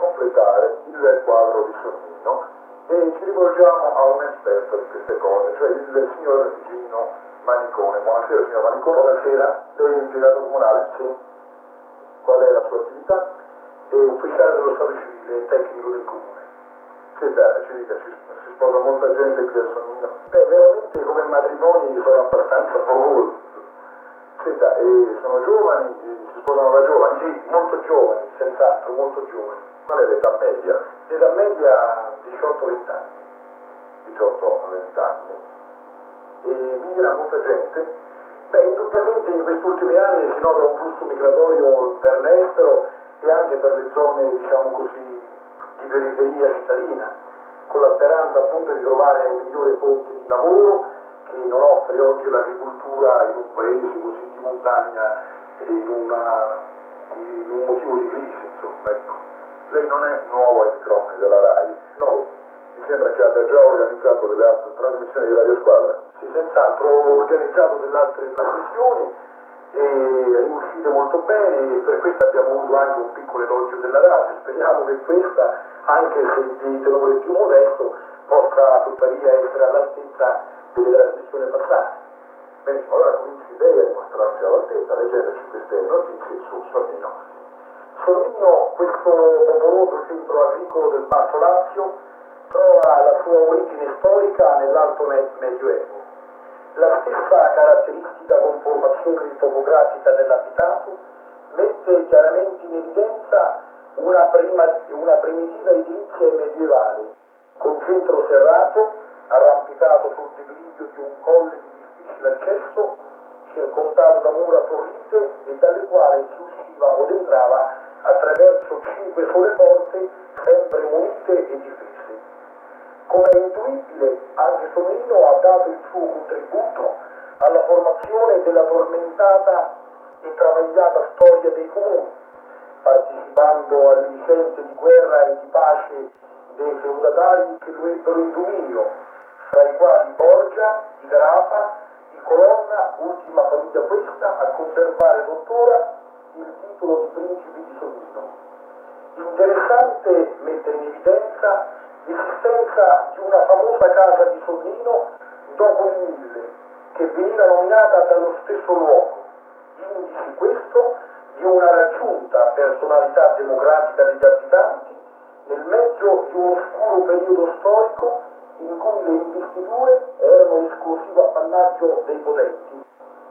completare il quadro di Sonnino e ci rivolgiamo a un esperto di queste cose, cioè il signor Gino Manicone. Buonasera signor Manicone. Buonasera. Lei è impiegato comunale? Sì. Qual è la sua attività? È ufficiale dello Stato civile e tecnico del comune. Senta, ci dica, si sposa molta gente qui a Sonnino. Veramente come matrimoni sono abbastanza poco. Senta, sono giovani, si sposano da giovani? Sì, molto giovani, senz'altro, molto giovani. Qual è l'età media? L'età media 18-20 anni. 18-20 anni. E migra molta gente? Beh, indubbiamente in questi ultimi anni si nota un flusso migratorio per l'estero e anche per le zone, diciamo così, di periferia cittadina, con la speranza appunto di trovare migliori fonti di lavoro che non offre oggi l'agricoltura in un paese così di montagna e in un motivo di crisi, insomma, ecco. Lei non è nuovo ai microfoni della RAI? No. Mi sembra che abbia già organizzato delle altre trasmissioni di Radio Squadra. Sì, senz'altro, ho organizzato delle altre trasmissioni e riuscite molto bene e per questo abbiamo avuto anche un piccolo elogio della radio. Speriamo che questa, anche se di tenore più modesto, possa tuttavia essere all'altezza delle trasmissioni passate. Benissimo, allora cominci lei a dimostrarsi all'altezza, leggendoci queste notizie su Sonnino. Sonnino, questo popoloso centro agricolo del Basso Lazio, trova la sua origine storica nell'Alto Medioevo. La stessa caratteristica conformazione topografica dell'abitato mette chiaramente in evidenza una primitiva edilizia medievale, con centro serrato, arrampicato sul declivio di un colle di difficile accesso, circondato da mura torrite e dalle quali si usciva o entrava attraverso 5 sole porte, sempre munite e difese. Come è intuibile, anche Sonnino ha dato il suo contributo alla formazione della tormentata e travagliata storia dei comuni, partecipando alle vicende di guerra e di pace dei feudatari che lo ebbero in dominio, fra i quali Borgia, di Carafa, di Colonna, ultima famiglia questa a conservare tuttora il titolo di principi di Sonnino. Interessante mettere in evidenza l'esistenza di una famosa casa di Sonnino dopo il 1000, che veniva nominata dallo stesso luogo, indice questo di una raggiunta personalità democratica degli abitanti nel mezzo di un oscuro periodo storico in cui le investiture erano esclusivo appannaggio dei potenti.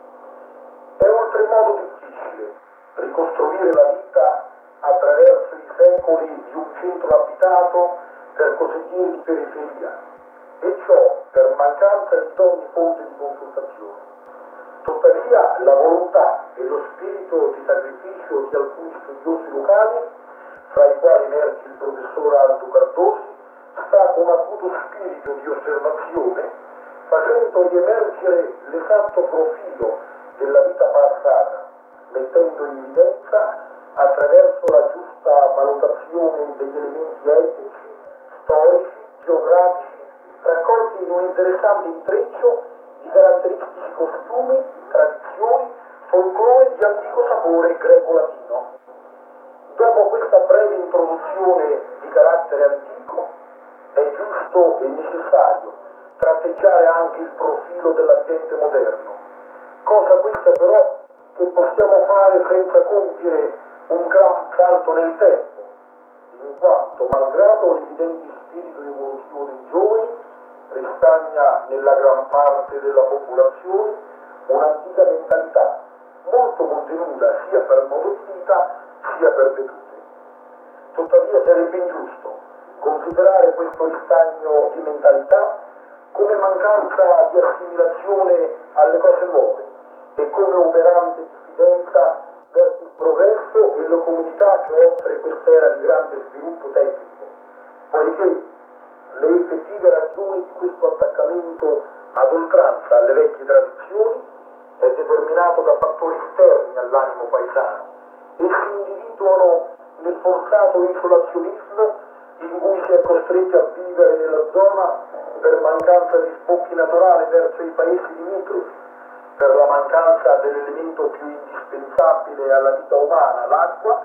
È oltremodo difficile ricostruire la vita attraverso i secoli di un centro abitato, per così dire, di periferia, e ciò per mancanza di ogni fonte di consultazione. Tuttavia la volontà e lo spirito di sacrificio di alcuni studiosi locali, fra i quali emerge il professor Aldo Cardosi, sta con acuto spirito di osservazione, facendo riemergere l'esatto profilo della vita passata, mettendo in evidenza, attraverso la giusta valutazione degli elementi etici, storici, geografici, raccolti in un interessante intreccio di caratteristici costumi, tradizioni, folklore di antico sapore greco-latino. Dopo questa breve introduzione di carattere antico, è giusto e necessario tratteggiare anche il profilo dell'ambiente moderno, cosa questa però che possiamo fare senza compiere un gran salto nel tempo, in quanto, malgrado l'evidente spirito evolutivo dei giovani, ristagna nella gran parte della popolazione un'antica mentalità, molto contenuta sia per modo di vita sia per vedute. Tuttavia sarebbe ingiusto considerare questo ristagno di mentalità come mancanza di assimilazione alle cose nuove e come operante diffidenza verso il progresso e la comunità che offre quest'era di grande sviluppo tecnico, poiché le effettive ragioni di questo attaccamento ad oltranza alle vecchie tradizioni è determinato da fattori esterni all'animo paesano e si individuano nel forzato isolazionismo in cui si è costretti a vivere nella zona per mancanza di sbocchi naturali verso i paesi limitrofi, per la mancanza dell'elemento più indispensabile alla vita umana, l'acqua,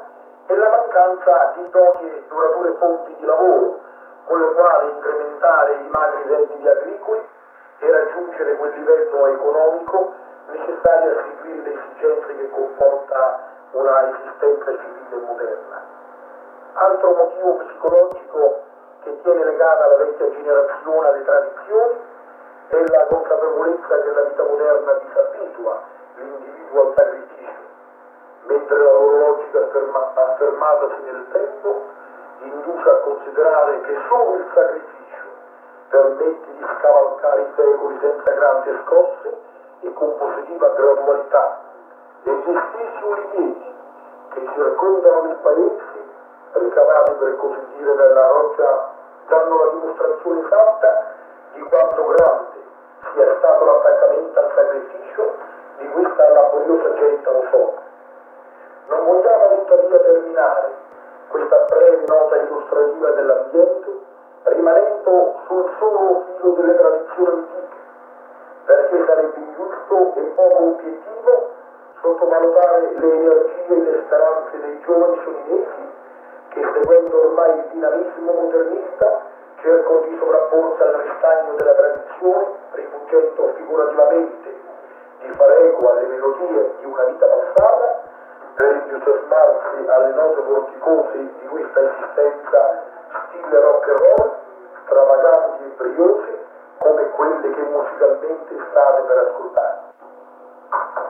e la mancanza di idonee e durature fonti di lavoro con le quali incrementare i magri redditi agricoli e raggiungere quel livello economico necessario a seguire le esigenze che comporta una esistenza civile moderna. Altro motivo psicologico che tiene legata la vecchia generazione alle tradizioni è la consapevolezza che la vita moderna disabitua l'individuo al sacrificio, mentre la loro logica affermatasi nel tempo induce a considerare che solo il sacrificio permette di scavalcare i secoli senza grandi scosse e con positiva gradualità, e gli stessi ulivieti che circondano i paesi ricavati per così dire nella roccia danno la dimostrazione esatta di quanto grande sia stato l'attaccamento al sacrificio di questa laboriosa gente ausona. Non vogliamo tuttavia terminare questa breve nota illustrativa dell'ambiente rimanendo sul solo filo delle tradizioni antiche, perché sarebbe ingiusto e poco obiettivo sottovalutare le energie e le speranze dei giovani soninesi che, seguendo ormai il dinamismo modernista, cercano di sovrapporsi al ristagno della tradizione, rifuggendo figurativamente di fare eco alle melodie di una vita passata per entusiasmarsi alle note vorticose di questa esistenza stile rock and roll, stravaganti e briose come quelle che musicalmente state per ascoltare.